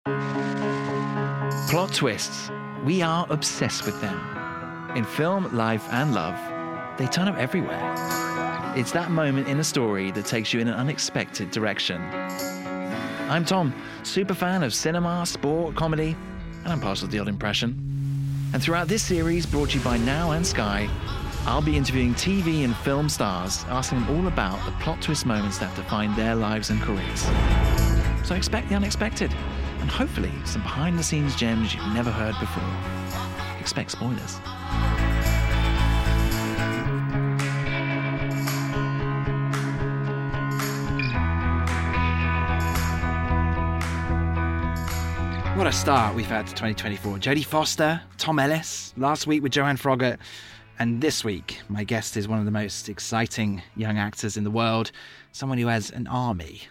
Plot twists. We are obsessed with them. In film, life, and love, they turn up everywhere. It's that moment in a story that takes you in an unexpected direction. I'm Tom, super fan of cinema, sport, comedy, and I'm partial to the odd impression. And throughout this series, brought to you by Now and Sky, I'll be interviewing TV and film stars, asking them all about the plot twist moments that define their lives and careers. So expect the unexpected, and hopefully some behind-the-scenes gems you've never heard before. Expect spoilers. What a start we've had to 2024. Jodie Foster, Tom Ellis, last week with Joanne Froggatt, and this week my guest is one of the most exciting young actors in the world, someone who has an army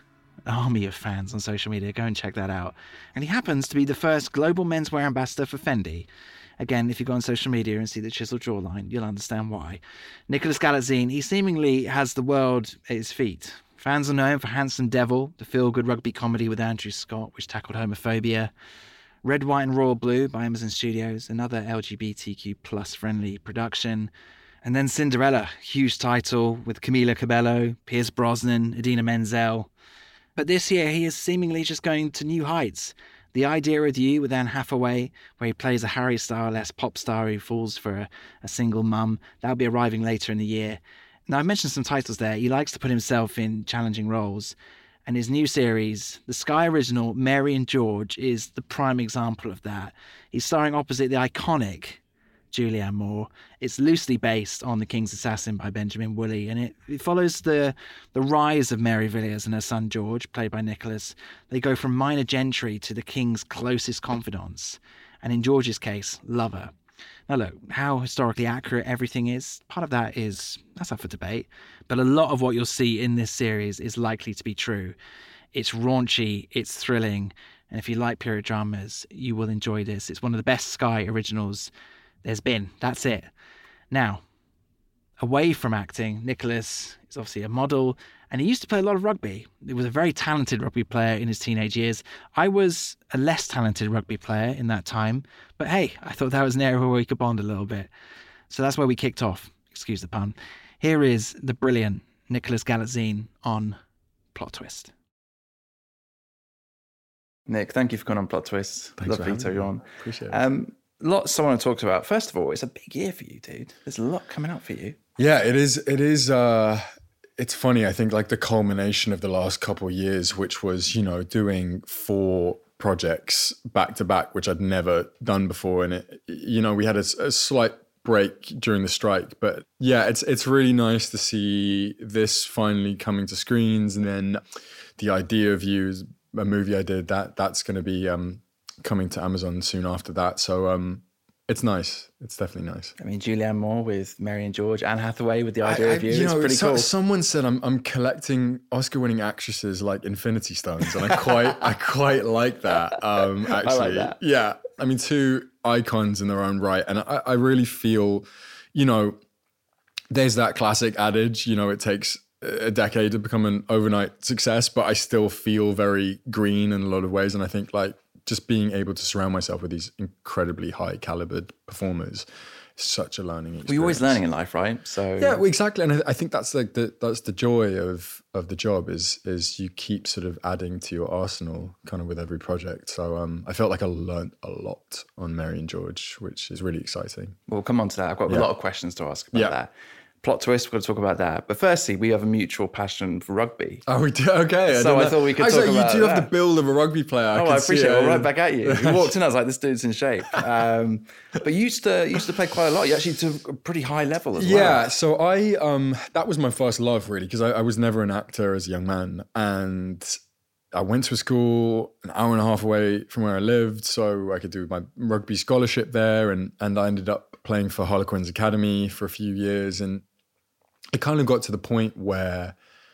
of fans on social media. Go and check that out. And he happens to be the first global menswear ambassador for Fendi. Again, if you go on social media and see the chiseled jawline, you'll understand why. Nicholas Galitzine, he seemingly has the world at his feet. Fans will know him for Handsome Devil, the feel-good rugby comedy with Andrew Scott, which tackled homophobia. Red, White and Royal Blue by Amazon Studios, another LGBTQ plus friendly production. And then Cinderella, huge title with Camila Cabello, Pierce Brosnan, Idina Menzel. But this year he is seemingly just going to new heights. The Idea of You with Anne Hathaway, where he plays a Harry Styles pop star who falls for a single mum, that'll be arriving later in the year. Now, I've mentioned some titles there. He likes to put himself in challenging roles. And his new series, the Sky original Mary and George, is the prime example of that. He's starring opposite the iconic Julianne Moore. It's loosely based on The King's Assassin by Benjamin Woolley, and it follows the rise of Mary Villiers and her son George, played by Nicholas. They go from minor gentry to the King's closest confidants, and in George's case, lover. Now look, how historically accurate everything is, part of that's up for debate, but a lot of what you'll see in this series is likely to be true. It's raunchy, it's thrilling, and if you like period dramas, you will enjoy this. It's one of the best Sky originals there's been. That's it. Now, away from acting, Nicholas is obviously a model, and he used to play a lot of rugby. He was a very talented rugby player in his teenage years. I was a less talented rugby player in that time, but hey, I thought that was an area where we could bond a little bit. So that's where we kicked off, excuse the pun. Here is the brilliant Nicholas Galitzine on Plot Twist. Nick, thank you for coming on Plot Twist. Thanks Lovely to have you on. Appreciate it. Lots I want to talk about. First of all, it's a big year for you, dude. There's a lot coming up for you. Yeah, it is. It's funny. I think like the culmination of the last couple of years, which was, doing 4 projects back to back, which I'd never done before. And we had a slight break during the strike, but yeah, it's really nice to see this finally coming to screens. And then The Idea of You is a movie I did that's going to be, coming to Amazon soon after that. So it's nice. It's definitely nice. I mean, Julianne Moore with Mary and George, Anne Hathaway with The Idea of You. It's pretty cool. Someone said I'm collecting Oscar-winning actresses like Infinity Stones, and I quite like that. Actually, I like that. Yeah, I mean, 2 icons in their own right, and I really feel, there's that classic adage, it takes a decade to become an overnight success, but I still feel very green in a lot of ways, and I think like just being able to surround myself with these incredibly high calibered performers is such a learning experience. Well, you're always learning in life, right? So yeah, well, exactly. And I think that's like that's the joy of the job is you keep sort of adding to your arsenal kind of with every project. So I felt like I learned a lot on Mary and George, which is really exciting. We'll come on to that. I've got a lot of questions to ask about that. Plot twist, we're going to talk about that. But firstly, we have a mutual passion for rugby. Oh, we do? Okay. I thought we could talk about that. You do have the build of a rugby player. I appreciate it. Well, right back at you. You walked in, I was like, this dude's in shape. But you used to play quite a lot. You actually to a pretty high level as well. Yeah, so I that was my first love, really, because I was never an actor as a young man. And I went to a school an hour and a half away from where I lived, so I could do my rugby scholarship there. And I ended up playing for Harlequins Academy for a few years. And it kind of got to the point where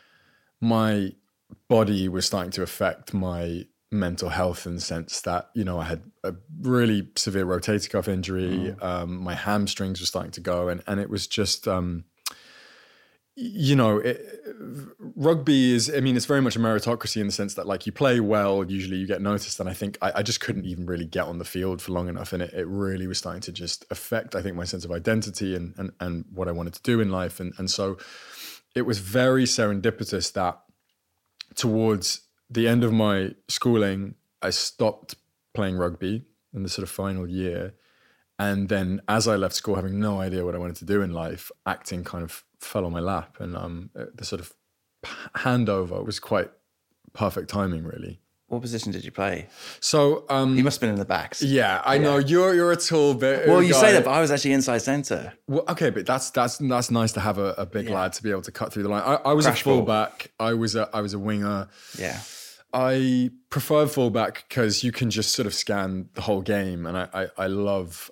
my body was starting to affect my mental health in the sense that, I had a really severe rotator cuff injury. My hamstrings were starting to go. And it was just, rugby is, I mean, it's very much a meritocracy in the sense that like you play well, usually you get noticed. And I think I just couldn't even really get on the field for long enough. And it really was starting to just affect, I think, my sense of identity and what I wanted to do in life. And so it was very serendipitous that towards the end of my schooling, I stopped playing rugby in the sort of final year. And then as I left school, having no idea what I wanted to do in life, acting kind of fell on my lap. And the sort of handover was quite perfect timing, really. What position did you play? So you must have been in the backs. Yeah, I know you're a tall bit. Well, you say that, but I was actually inside centre. Well, okay, but that's nice to have a big lad to be able to cut through the line. I was a fullback. I was a winger. Yeah. I prefer fullback because you can just sort of scan the whole game, and I love.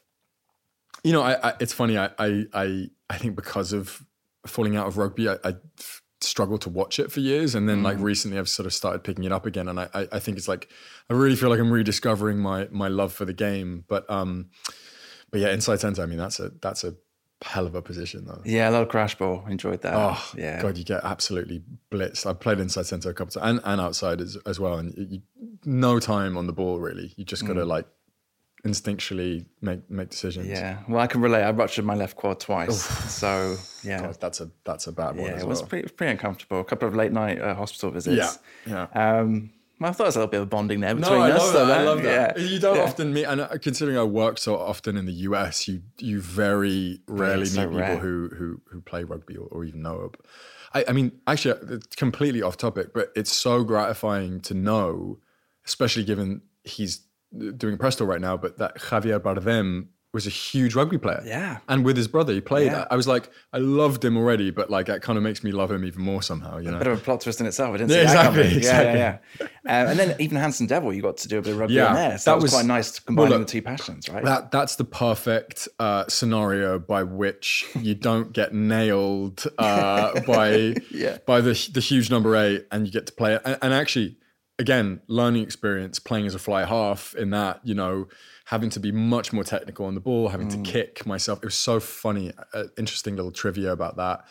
It's funny. I think because of falling out of rugby, I struggled to watch it for years, and then like recently I've sort of started picking it up again, and I think it's like I really feel like I'm rediscovering my love for the game. But yeah, inside centre, I mean that's a hell of a position though. Yeah, a lot of crash ball. Enjoyed that. Oh yeah, God, you get absolutely blitzed. I played inside centre a couple of times and outside as well, and no time on the ball really. You just got to like instinctually make decisions. Yeah, well, I can relate. I ruptured my left quad twice, so yeah, God, that's a bad one. Yeah, as it was well. pretty uncomfortable. A couple of late night hospital visits. Yeah. Well, I thought there was a little bit of bonding there between I us. love that. Yeah. You don't often meet, and considering I work so often in the US, you very rarely meet people who play rugby or even know it. I mean, actually, it's completely off topic, but it's so gratifying to know, especially given he's doing Presto right now, but that Javier Bardem was a huge rugby player. Yeah. And with his brother, he played. I was like, I loved him already, but like that kind of makes me love him even more somehow, you know? A bit of a plot twist in itself. I didn't see that coming. Exactly. Yeah. And then even Hanson Devil, you got to do a bit of rugby in there. So that was quite nice combining the two passions, right? That's the perfect scenario by which you don't get nailed by the huge number 8 and you get to play it. And actually, again, learning experience, playing as a fly half in that, having to be much more technical on the ball, having to kick myself. It was so funny. Interesting little trivia about that.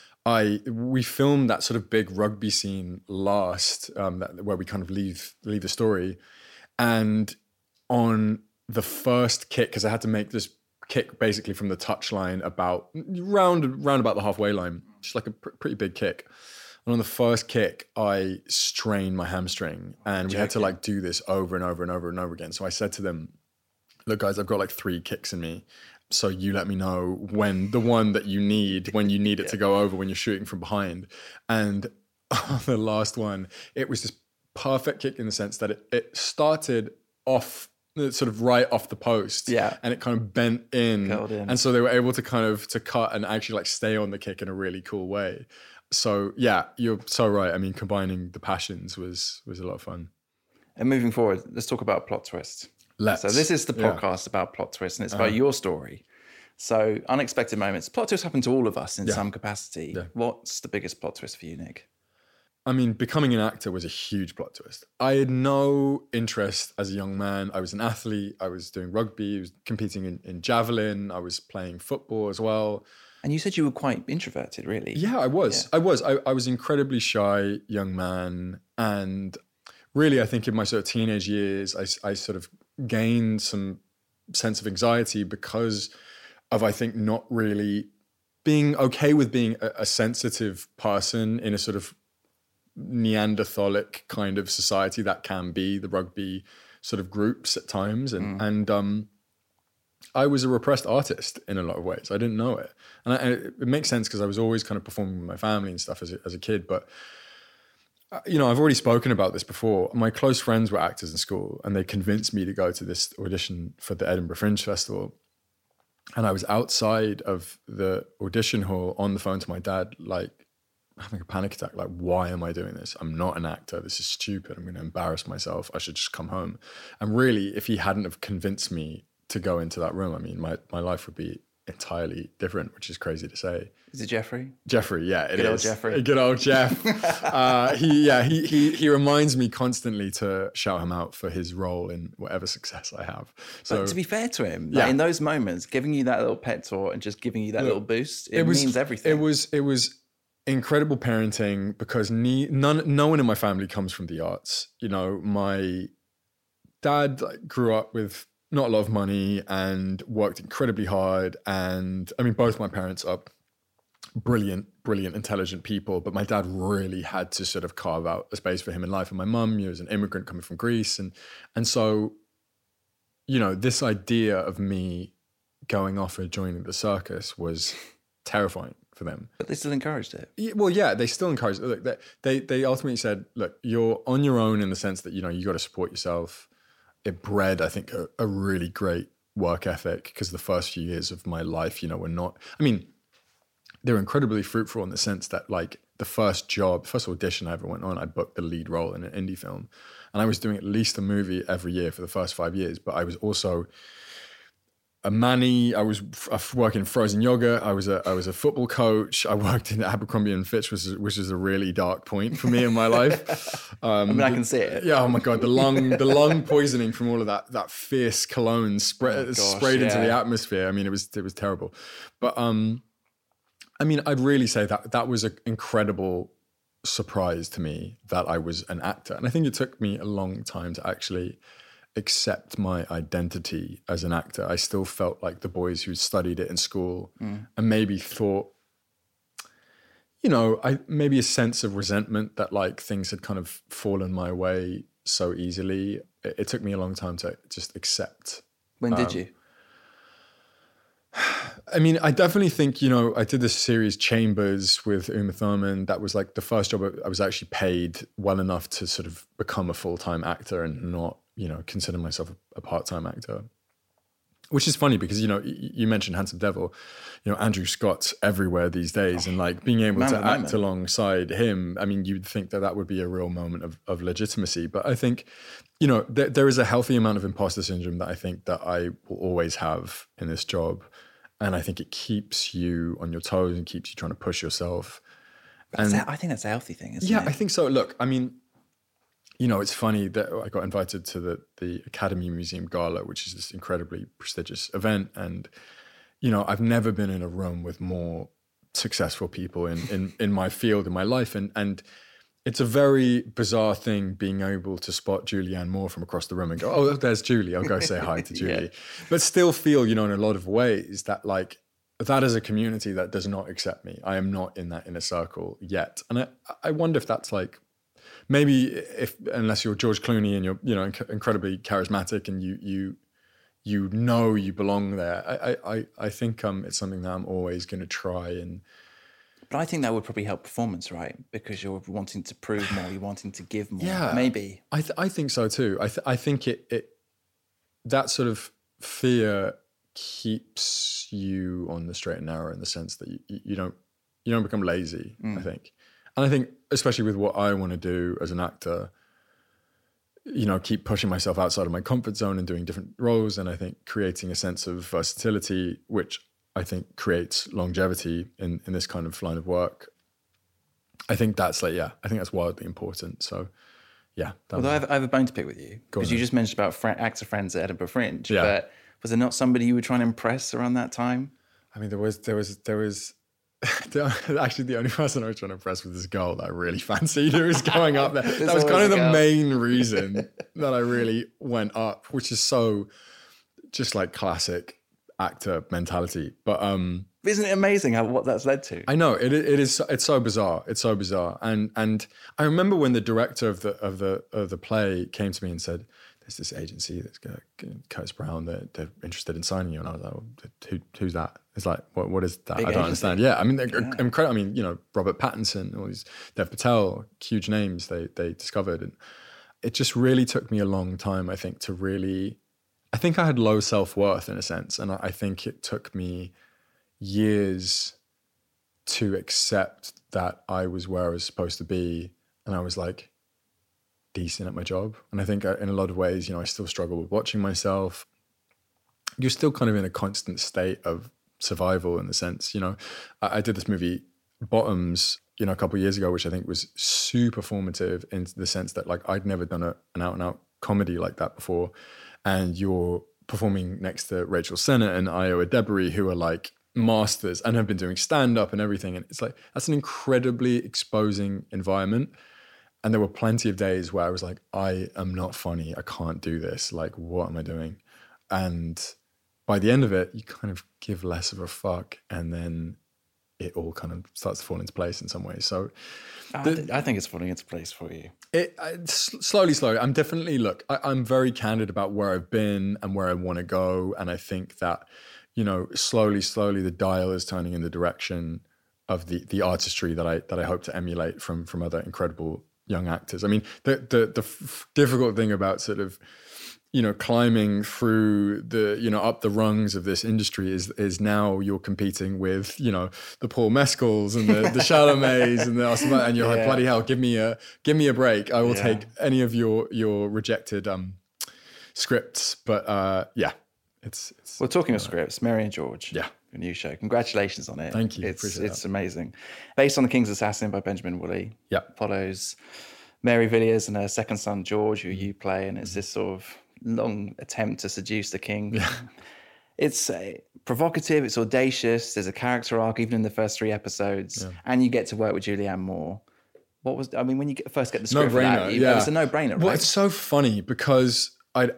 We filmed that sort of big rugby scene last, where we kind of leave the story. And on the first kick, because I had to make this kick basically from the touchline about round about the halfway line, just like a pretty big kick. And on the first kick, I strained my hamstring, and we had to like do this over and over and over and over again. So I said to them, look, guys, I've got like 3 kicks in me. So you let me know when the one that you need it to go over when you're shooting from behind. And on the last one, it was this perfect kick in the sense that it started off sort of right off the post. Yeah. And it kind of bent in. And so they were able to kind of to cut and actually like stay on the kick in a really cool way. So yeah, you're so right. I mean, combining the passions was a lot of fun. And moving forward, let's talk about plot twist. So this is the podcast about plot twists, and it's about your story. So unexpected moments. Plot twists happen to all of us in some capacity. Yeah. What's the biggest plot twist for you, Nick? I mean, becoming an actor was a huge plot twist. I had no interest as a young man. I was an athlete. I was doing rugby. I was competing in javelin. I was playing football as well. And you said you were quite introverted, really. Yeah, I was. Yeah. I was incredibly shy young man. And really, I think in my sort of teenage years, I sort of gained some sense of anxiety because of, I think, not really being okay with being a sensitive person in a sort of Neanderthalic kind of society that can be the rugby sort of groups at times. And I was a repressed artist in a lot of ways. I didn't know it. And it makes sense because I was always kind of performing with my family and stuff as a kid. But, I've already spoken about this before. My close friends were actors in school, and they convinced me to go to this audition for the Edinburgh Fringe Festival. And I was outside of the audition hall on the phone to my dad, like having a panic attack. Like, why am I doing this? I'm not an actor. This is stupid. I'm going to embarrass myself. I should just come home. And really, if he hadn't have convinced me to go into that room, I mean, my life would be entirely different, which is crazy to say. Is it Jeffrey? Jeffrey, yeah, it is. Good old Jeffrey. Good old Jeff. He reminds me constantly to shout him out for his role in whatever success I have. So, but to be fair to him, like in those moments, giving you that little pet talk and just giving you that little boost, it means everything. It was incredible parenting because no one in my family comes from the arts. You know, my dad grew up with not a lot of money and worked incredibly hard. And I mean, both my parents are brilliant, intelligent people, but my dad really had to sort of carve out a space for him in life. And my mum, was an immigrant coming from Greece. And so, you know, this idea of me going off and joining the circus was terrifying for them. But they still encouraged it. Yeah, well, yeah, they still encouraged it. Look, they ultimately said, look, you're on your own in the sense that, you know, you got to support yourself. It bred, I think, a really great work ethic, because the first few years of my life, you know, were not, I mean, they were incredibly fruitful in the sense that, like, the first audition I ever went on, I booked the lead role in an indie film. And I was doing at least a movie every year for the first 5 years. But I was also a manny. I was working in frozen yogurt. I was a football coach. I worked in Abercrombie and Fitch, which is a really dark point for me in my life. I mean, I can see it. Yeah. Oh my God, the lung poisoning from all of that fierce cologne sprayed into the atmosphere. I mean, it was terrible. But I mean, I'd really say that was an incredible surprise to me that I was an actor. And I think it took me a long time to actually accept my identity as an actor. I still felt like the boys who studied it in school and maybe thought, you know, maybe a sense of resentment that, like, things had kind of fallen my way so easily. It took me a long time to just accept. When did you? I mean, I definitely think, you know, I did this series Chambers with Uma Thurman. That was like the first job I was actually paid well enough to sort of become a full-time actor and not, you know, consider myself a part-time actor. Which is funny because, you know, you mentioned Handsome Devil, you know, Andrew Scott's everywhere these days, and like being able to act alongside him, I mean, you'd think that would be a real moment of legitimacy. But I think, you know, there is a healthy amount of imposter syndrome that I think that I will always have in this job. And I think it keeps you on your toes and keeps you trying to push yourself. And I think that's a healthy thing, isn't it? Yeah, I think so. Look, I mean, you know, it's funny that I got invited to the Academy Museum Gala, which is this incredibly prestigious event. And, you know, I've never been in a room with more successful people in my field, in my life. And it's a very bizarre thing being able to spot Julianne Moore from across the room and go, oh, there's Julie. I'll go say hi to Julie. Yeah. But still feel, you know, in a lot of ways that, like, that is a community that does not accept me. I am not in that inner circle yet. And I wonder if that's like, maybe unless you're George Clooney and you're, you know, incredibly charismatic and you know you belong there. I think it's something that I'm always going to try and. But I think that would probably help performance, right? Because you're wanting to prove more, you're wanting to give more. Yeah, maybe. I think so too. I think it that sort of fear keeps you on the straight and narrow in the sense that you don't become lazy. I think, and I think especially with what I want to do as an actor, you know, keep pushing myself outside of my comfort zone and doing different roles, and I think creating a sense of versatility, which I think creates longevity in this kind of line of work. I think that's I think that's wildly important. So, yeah. Although I have a bone to pick with you, because you just mentioned about actor friends at Edinburgh Fringe. Yeah. But was there not somebody you were trying to impress around that time? I mean, there was actually the only person I was trying to impress was this girl that I really fancied who was going up there. That was kind of the main reason that I really went up, which is so just like classic actor mentality. But isn't it amazing what that's led to? I know it's so bizarre. It's so bizarre. And I remember when the director of the play came to me and said, "There's this agency that's Curtis Brown that they're interested in signing you." And I was like, well, who's that? It's like, what is that? Big I don't agency. understand. Yeah, I mean, they're incredible. I mean, you know, Robert Pattinson, all these Dev Patel, huge names they discovered, and it just really took me a long time, I think, to really. I think I had low self-worth in a sense, and I think it took me years to accept that I was where I was supposed to be, and I was like decent at my job. And I think in a lot of ways, you know, I still struggle with watching myself. You're still kind of in a constant state of survival in the sense, you know, I did this movie Bottoms, you know, a couple of years ago, which I think was super formative in the sense that, like, I'd never done an out-and-out comedy like that before. And you're performing next to Rachel Sennett and Io Adebari, who are like masters and have been doing stand-up and everything. And it's like, that's an incredibly exposing environment. And there were plenty of days where I was like, I am not funny. I can't do this. Like, what am I doing? And by the end of it, you kind of give less of a fuck. And then it all kind of starts to fall into place in some ways. So I think it's falling into place for you. Slowly. I'm definitely, look, I'm very candid about where I've been and where I want to go. And I think that, you know, slowly, the dial is turning in the direction of the artistry that I hope to emulate from other incredible young actors. I mean, the difficult thing about sort of, you know, climbing through the, you know, up the rungs of this industry is now you're competing with, you know, the Paul Mescals and the Chalamets and you're like, bloody hell, give me a break. I will take any of your rejected scripts. But it's well, talking of scripts, Mary and George. Yeah. A new show. Congratulations on it. Thank you. It's amazing. Based on The King's Assassin by Benjamin Woolley. Yeah. Follows Mary Villiers and her second son, George, who you play. And it's this sort of long attempt to seduce the king. Yeah. It's provocative. It's audacious. There's a character arc even in the first 3 episodes. Yeah. And you get to work with Julianne Moore. When you first get the script for that, it's a no-brainer, right? Well, it's so funny because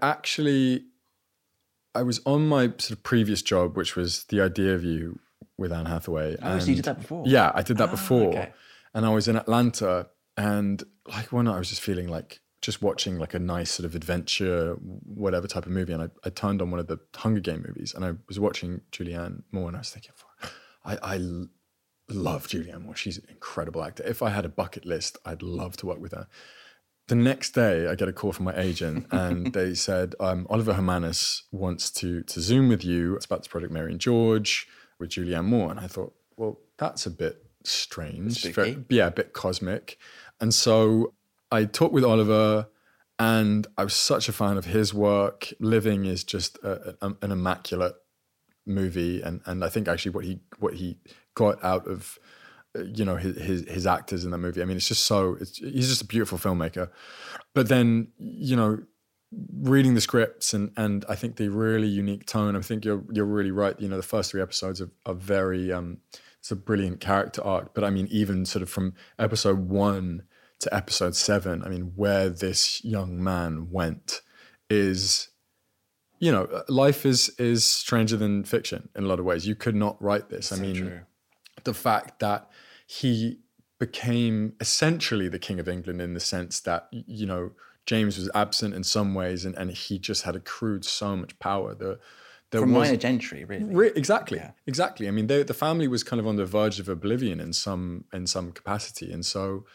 I was on my sort of previous job, which was The Idea of You with Anne Hathaway. Oh, so you did that before? Yeah, I did that before. Okay. And I was in Atlanta, and like one night I was just feeling like just watching like a nice sort of adventure, whatever type of movie. And I turned on one of the Hunger Game movies and I was watching Julianne Moore and I was thinking, I love Julianne Moore. She's an incredible actor. If I had a bucket list, I'd love to work with her. The next day, I get a call from my agent and they said, Oliver Hermanus wants to Zoom with you. It's about this project, Mary and George, with Julianne Moore. And I thought, well, that's a bit strange. A bit cosmic. And so I talked with Oliver and I was such a fan of his work. Living is just an immaculate movie. And I think actually what he got out of you know, his actors in that movie. I mean, he's just a beautiful filmmaker. But then, you know, reading the scripts and I think the really unique tone, I think you're really right. You know, the first 3 episodes are very, it's a brilliant character arc. But I mean, even sort of from episode 1 to episode 7, I mean, where this young man went is, you know, life is stranger than fiction in a lot of ways. You could not write this. I mean, true. The fact that he became essentially the King of England in the sense that, you know, James was absent in some ways and he just had accrued so much power. From minor gentry, really. Exactly. I mean, the family was kind of on the verge of oblivion in some capacity. And so,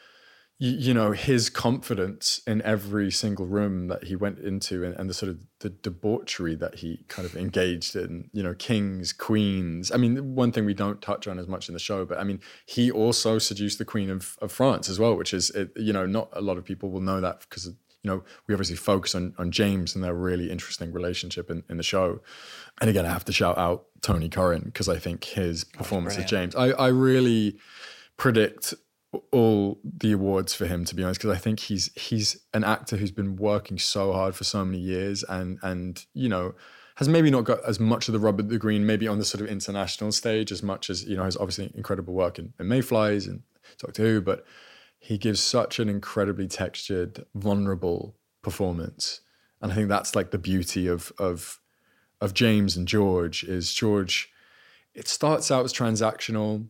you know, his confidence in every single room that he went into and the sort of the debauchery that he kind of engaged in, you know, kings, queens. I mean, one thing we don't touch on as much in the show, but I mean, he also seduced the Queen of France as well, which is, you know, not a lot of people will know that because, you know, we obviously focus on James and their really interesting relationship in the show. And again, I have to shout out Tony Curran because I think his performance as James, I really predict all the awards for him, to be honest, because I think he's an actor who's been working so hard for so many years and you know, has maybe not got as much of the rub at the green, maybe on the sort of international stage as much as, you know, has obviously incredible work in Mayflies and Doctor Who, but he gives such an incredibly textured, vulnerable performance. And I think that's like the beauty of James and George is George, it starts out as transactional.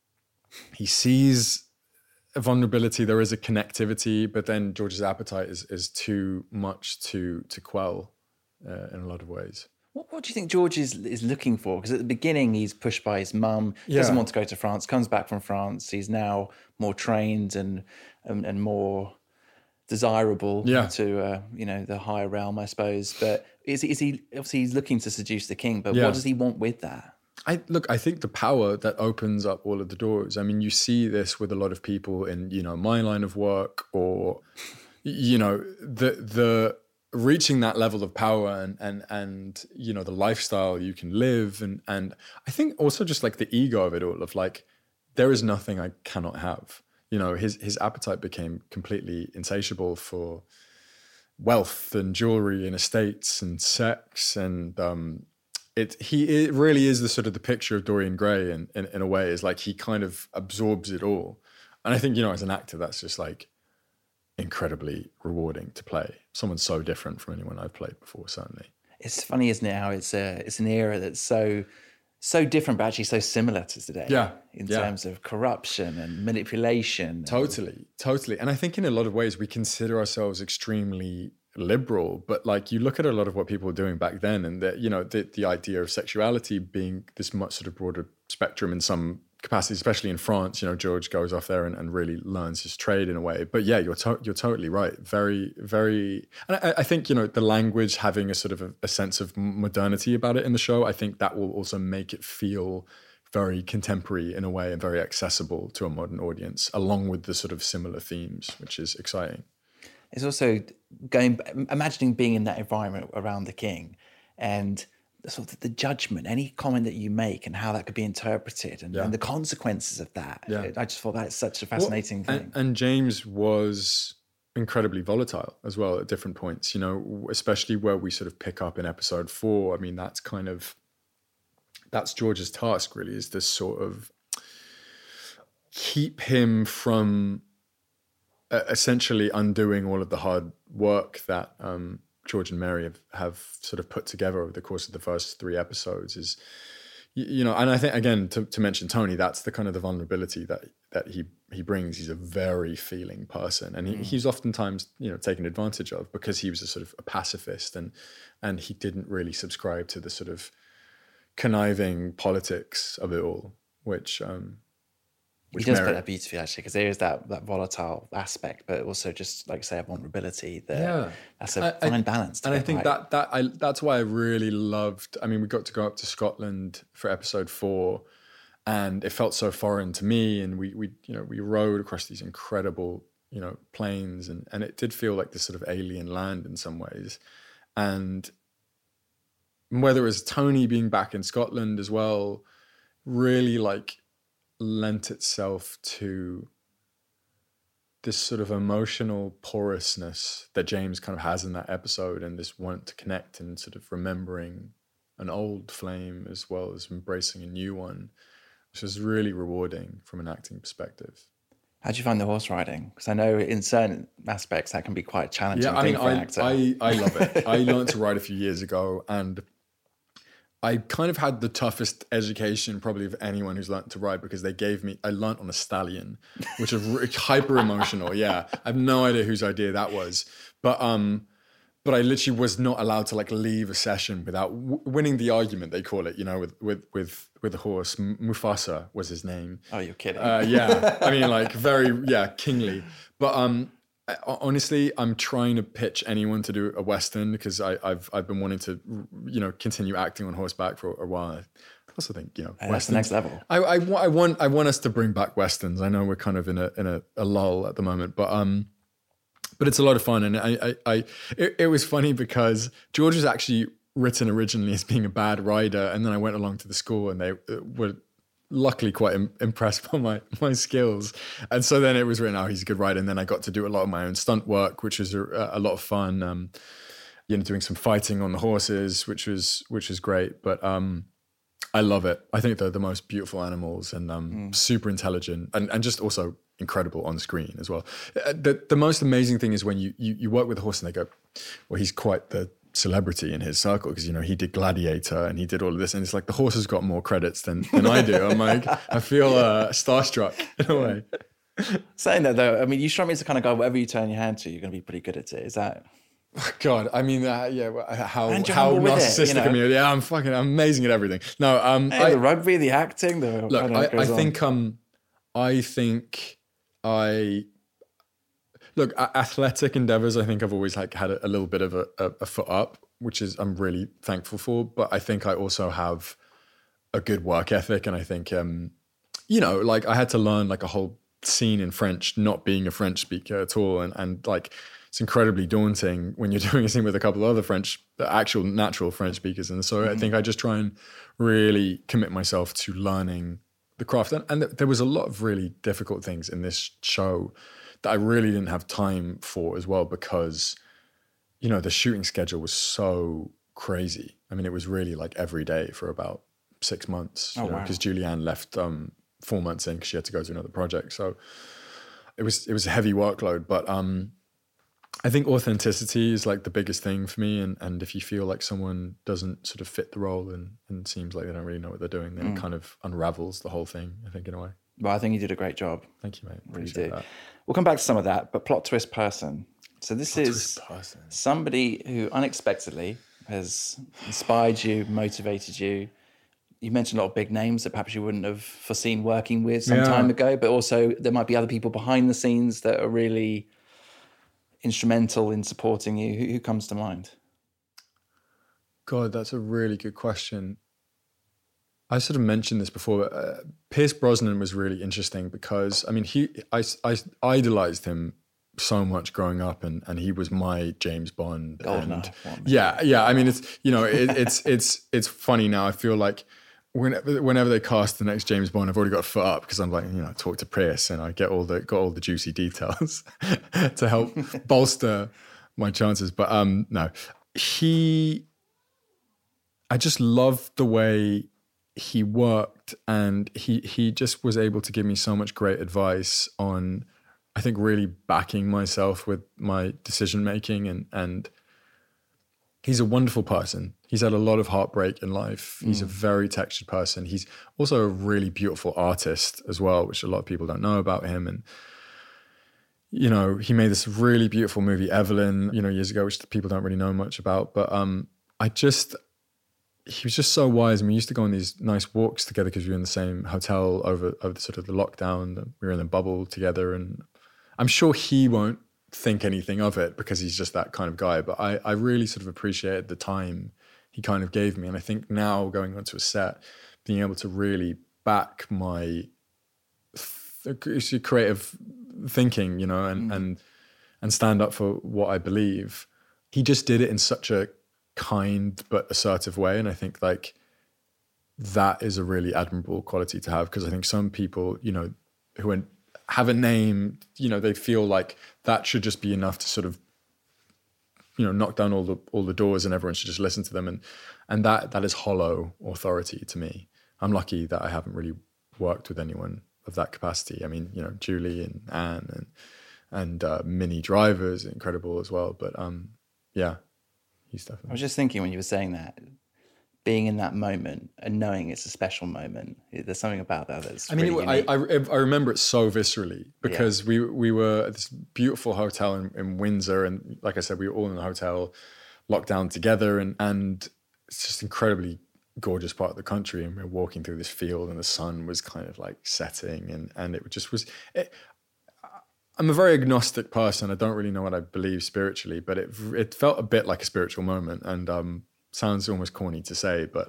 He sees a vulnerability, there is a connectivity, but then George's appetite is too much to quell in a lot of ways. What do you think George is looking for? Because at the beginning he's pushed by his mum, doesn't want to go to France, comes back from France. He's now more trained and more desirable to you know, the higher realm, I suppose. But is he obviously he's looking to seduce the king? But what does he want with that? I think the power that opens up all of the doors. I mean, you see this with a lot of people in, you know, my line of work or, you know, the reaching that level of power and you know, the lifestyle you can live. And I think also just like the ego of it all of like, there is nothing I cannot have. You know, his appetite became completely insatiable for wealth and jewelry and estates and sex and, it really is the sort of the picture of Dorian Gray in a way. Is like he kind of absorbs it all, and I think, you know, as an actor, that's just like incredibly rewarding to play someone so different from anyone I've played before. Certainly, it's funny, isn't it? How it's an era that's so different, but actually so similar to today. Yeah, in terms of corruption and manipulation. Totally. And I think in a lot of ways we consider ourselves extremely liberal, but like you look at a lot of what people were doing back then, and that, you know, the idea of sexuality being this much sort of broader spectrum in some capacity, especially in France. You know, George goes off there and really learns his trade in a way. But yeah, you're totally right. Very, very, and I think, you know, the language having a sort of a sense of modernity about it in the show, I think that will also make it feel very contemporary in a way and very accessible to a modern audience, along with the sort of similar themes, which is exciting. It's also imagining being in that environment around the king, and sort of the judgment, any comment that you make and how that could be interpreted, and the consequences of that. Yeah. I just thought that's such a fascinating thing. And James was incredibly volatile as well at different points, you know, especially where we sort of pick up in episode 4. I mean, that's George's task really, is to sort of keep him from essentially undoing all of the hard work that George and Mary have sort of put together over the course of the first 3 episodes. Is, you know, and I think, again, to mention Tony, that's the kind of the vulnerability that he brings. He's a very feeling person, and he's oftentimes, you know, taken advantage of because he was a sort of a pacifist, and he didn't really subscribe to the sort of conniving politics of it all, which he does put that beautifully, actually, because there is that volatile aspect, but also just, like you say, a vulnerability. That's a fine balance. And I think that's why I really loved. I mean, we got to go up to Scotland for episode 4, and it felt so foreign to me. And we rode across these incredible, you know, plains, and it did feel like this sort of alien land in some ways. And whether it was Tony being back in Scotland as well, really like lent itself to this sort of emotional porousness that James kind of has in that episode, and this want to connect and sort of remembering an old flame as well as embracing a new one, which is really rewarding from an acting perspective. How do you find the horse riding? Because I know in certain aspects that can be quite challenging. Yeah, I mean, for an actor. I love it. I learned to ride a few years ago, and I kind of had the toughest education probably of anyone who's learned to ride, because I learned on a stallion, which is hyper emotional. Yeah. I have no idea whose idea that was. But I literally was not allowed to like leave a session without winning the argument, they call it, you know, with the horse. Mufasa was his name. Oh, you're kidding. Yeah. I mean, like kingly. But honestly, I'm trying to pitch anyone to do a Western, because I've been wanting to, you know, continue acting on horseback for a while. I also think, you know, that's the next level. I want us to bring back Westerns. I know we're kind of in a lull at the moment, but it's a lot of fun. And it was funny because George was actually written originally as being a bad rider, and then I went along to the school, and they were luckily quite impressed by my skills, and so then it was written, he's a good rider, and then I got to do a lot of my own stunt work, which was a lot of fun. You know, doing some fighting on the horses, which was great. But I love it. I think they're the most beautiful animals, and super intelligent, and just also incredible on screen as well. The most amazing thing is when you work with a horse and they go, well, he's quite the celebrity in his circle, because, you know, he did Gladiator and he did all of this, and it's like the horse has got more credits than I do. I'm like, I feel starstruck in a way. Saying that though, I mean, you strike me as the kind of guy, whatever you turn your hand to, you're going to be pretty good at it. Is that? God, I mean, how narcissistic of me. Yeah, I'm amazing at everything. No, the rugby, the acting, athletic endeavors, I think I've always like had a little bit of a foot up, which is I'm really thankful for. But I think I also have a good work ethic, and I think you know, like I had to learn like a whole scene in French, not being a French speaker at all, and like it's incredibly daunting when you're doing a scene with a couple of other actual natural French speakers. And so I think I just try and really commit myself to learning the craft. And there was a lot of really difficult things in this show that I really didn't have time for as well, because, you know, the shooting schedule was so crazy. I mean, it was really like every day for about 6 months, Oh, wow. because Julianne left 4 months in because she had to go to another project. So it was a heavy workload, but I think authenticity is like the biggest thing for me. And if you feel like someone doesn't sort of fit the role and seems like they don't really know what they're doing, then it kind of unravels the whole thing, I think, in a way. Well, I think you did a great job. Thank you, mate. Really Appreciate do. that. We'll come back to some of that, but plot twist person. So this is somebody who unexpectedly has inspired you, motivated you. You mentioned a lot of big names that perhaps you wouldn't have foreseen working with some time ago, but also there might be other people behind the scenes that are really instrumental in supporting you. Who comes to mind? God, that's a really good question. I sort of mentioned this before, but Pierce Brosnan was really interesting because, I mean, I idolized him so much growing up, and he was my James Bond. Goldeneye. Yeah. I mean, it's, it's funny now. I feel like whenever they cast the next James Bond, I've already got a foot up because I'm like, I talk to Pierce and I got all the juicy details to help bolster my chances. But no, I just loved the way he worked, and he just was able to give me so much great advice on, I think, really backing myself with my decision making, and he's a wonderful person. He's had a lot of heartbreak in life. He's a very textured person. He's also a really beautiful artist as well, which a lot of people don't know about him. And he made this really beautiful movie, Evelyn, years ago, which people don't really know much about. But he was just so wise. I mean, we used to go on these nice walks together because we were in the same hotel over the sort of the lockdown. We were in the bubble together, and I'm sure he won't think anything of it because he's just that kind of guy. But I really sort of appreciated the time he kind of gave me. And I think now going onto a set, being able to really back my creative thinking, and stand up for what I believe. He just did it in such a kind but assertive way, and I think like that is a really admirable quality to have, because I think some people who have a name, they feel like that should just be enough to sort of knock down all the doors and everyone should just listen to them, and that is hollow authority to me. I'm lucky that I haven't really worked with anyone of that capacity. I mean, Julie and Anne and Minnie Driver is incredible as well, but yeah. I was just thinking when you were saying that, being in that moment and knowing it's a special moment, there's something about that that's really unique. I remember it so viscerally because we were at this beautiful hotel in Windsor, and like I said, we were all in the hotel locked down together, and it's just incredibly gorgeous part of the country, and we were walking through this field and the sun was kind of like setting, and it just was... I'm a very agnostic person. I don't really know what I believe spiritually, but it felt a bit like a spiritual moment, and sounds almost corny to say, but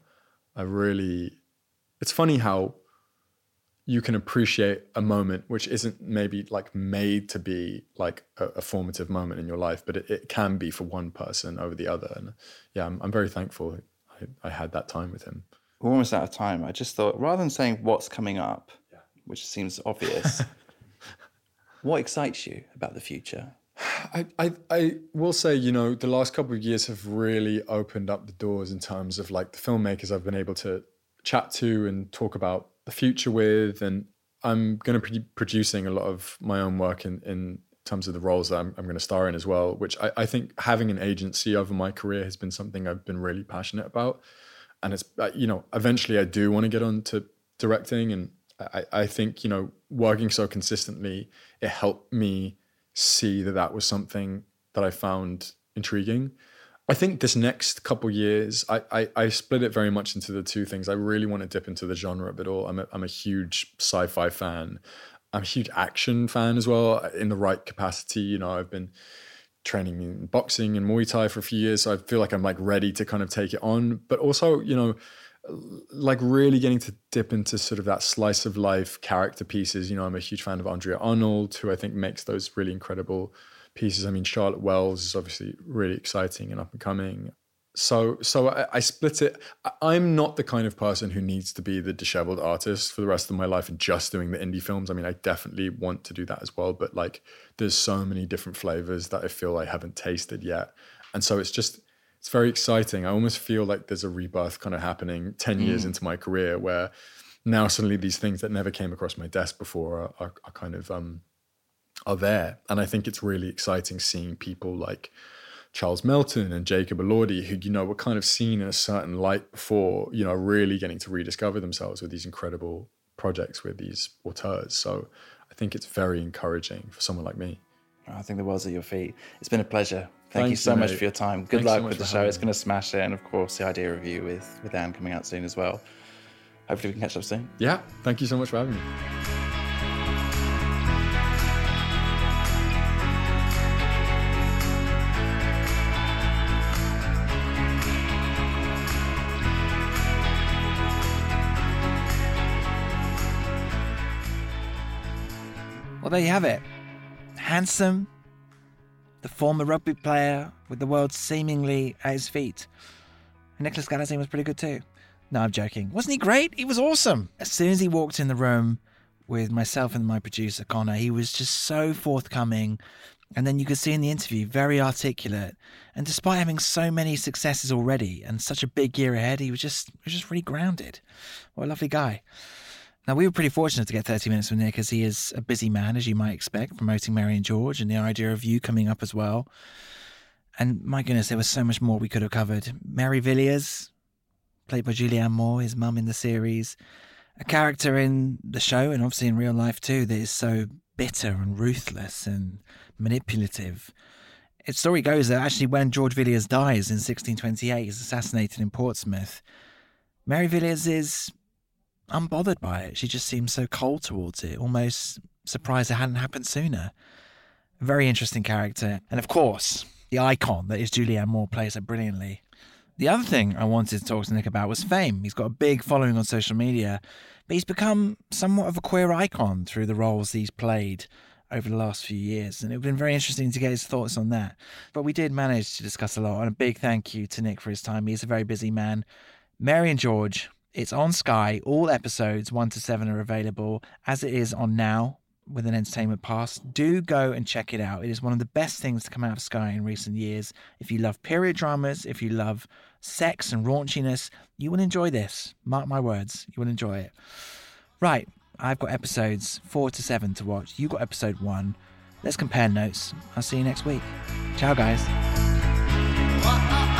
it's funny how you can appreciate a moment which isn't maybe like made to be like a formative moment in your life, but it can be for one person over the other. And yeah, I'm very thankful I had that time with him. We're almost out of time. I just thought, rather than saying what's coming up, which seems obvious, what excites you about the future? I will say, the last couple of years have really opened up the doors in terms of like the filmmakers I've been able to chat to and talk about the future with. And I'm going to be producing a lot of my own work in terms of the roles that I'm going to star in as well, which I think having an agency over my career has been something I've been really passionate about. And it's, eventually I do want to get on to directing. And I think, working so consistently, it helped me see that was something that I found intriguing. I think this next couple years, I split it very much into the two things. I really want to dip into the genre a bit all. I'm a huge sci-fi fan. I'm a huge action fan as well, in the right capacity. I've been training in boxing and Muay Thai for a few years, so I feel like I'm like ready to kind of take it on. But also, like really getting to dip into sort of that slice of life character pieces. I'm a huge fan of Andrea Arnold, who I think makes those really incredible pieces. I mean, Charlotte Wells is obviously really exciting and up and coming. So I split it. I'm not the kind of person who needs to be the disheveled artist for the rest of my life and just doing the indie films. I mean, I definitely want to do that as well, but like there's so many different flavors that I feel I haven't tasted yet. And so it's it's very exciting. I almost feel like there's a rebirth kind of happening 10 years into my career, where now suddenly these things that never came across my desk before are kind of are there. And I think it's really exciting seeing people like Charles Melton and Jacob Elordi, who, you know, were kind of seen in a certain light before, you know, really getting to rediscover themselves with these incredible projects with these auteurs. So I think it's very encouraging for someone like me. I think the world's at your feet. It's been a pleasure. Thank you so much for your time. Good luck with the show. It's going to smash it. And of course, the Idea review with Anne coming out soon as well. Hopefully we can catch up soon. Yeah. Thank you so much for having me. Well, there you have it. Handsome, the former rugby player with the world seemingly at his feet. And Nicholas Galitzine was pretty good too. No, I'm joking. Wasn't he great? He was awesome. As soon as he walked in the room with myself and my producer, Connor, he was just so forthcoming. And then you could see in the interview, very articulate. And despite having so many successes already and such a big year ahead, he was just really grounded. What a lovely guy. Now, we were pretty fortunate to get 30 minutes with Nick, as he is a busy man, as you might expect, promoting Mary and George and the Idea review coming up as well. And my goodness, there was so much more we could have covered. Mary Villiers, played by Julianne Moore, his mum in the series, a character in the show and obviously in real life too that is so bitter and ruthless and manipulative. Its story goes that actually when George Villiers dies in 1628, he's assassinated in Portsmouth, Mary Villiers is unbothered by it. She just seems so cold towards it, almost surprised it hadn't happened sooner. A very interesting character. And of course, the icon that is Julianne Moore plays her brilliantly. The other thing I wanted to talk to Nick about was fame. He's got a big following on social media, but he's become somewhat of a queer icon through the roles he's played over the last few years. And it would have been very interesting to get his thoughts on that. But we did manage to discuss a lot. And a big thank you to Nick for his time. He's a very busy man. Mary and George, it's on Sky. All episodes 1 to 7 are available, as it is on Now with an entertainment pass. Do go and check it out. It is one of the best things to come out of Sky in recent years. If you love period dramas, if you love sex and raunchiness, you will enjoy this. Mark my words, you will enjoy it. Right, I've got episodes 4 to 7 to watch. You got episode 1. Let's compare notes. I'll see you next week. Ciao, guys.